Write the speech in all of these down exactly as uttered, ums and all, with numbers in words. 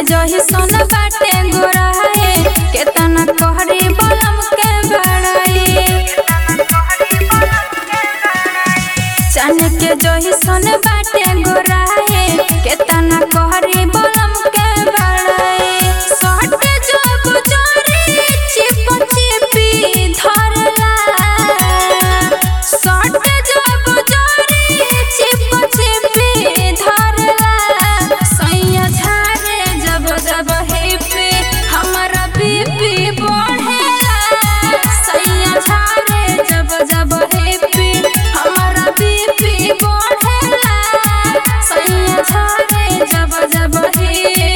जही सोन बाटे गोराए केतना कहरी बलम के बड़ाई चान के जही सोन बाटे गोराए केतना कहरी बलम के बड़ाई सट जब जोरी चिप चिपी धरला सट जब जोरी चिप चिपी धरला सैया झारे जब जब हेपी हमरा बीपी बढ़ेला सैया झारे जब जब हेपी हमरा बीपी बढ़ेला सैया झारे जब जब हेपी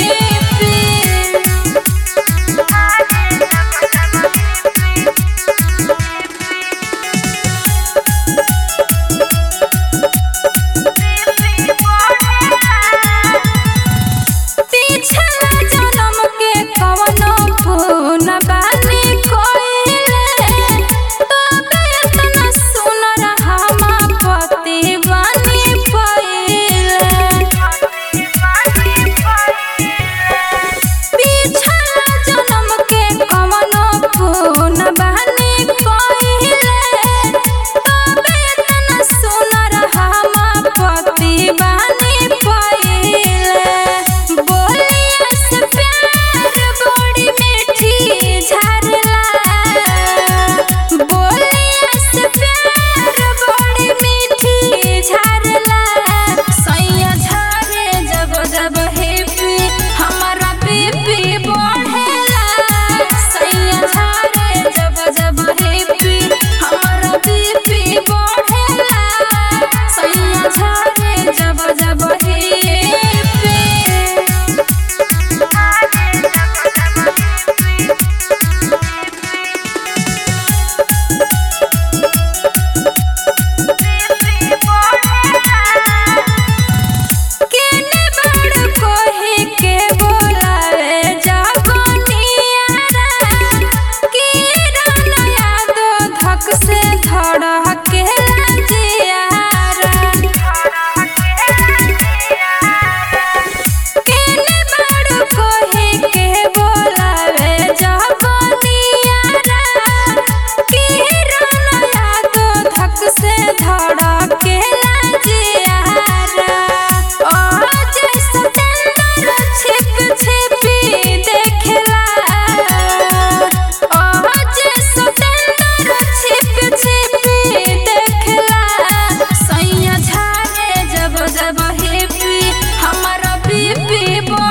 जब हेपी हमरा बीपी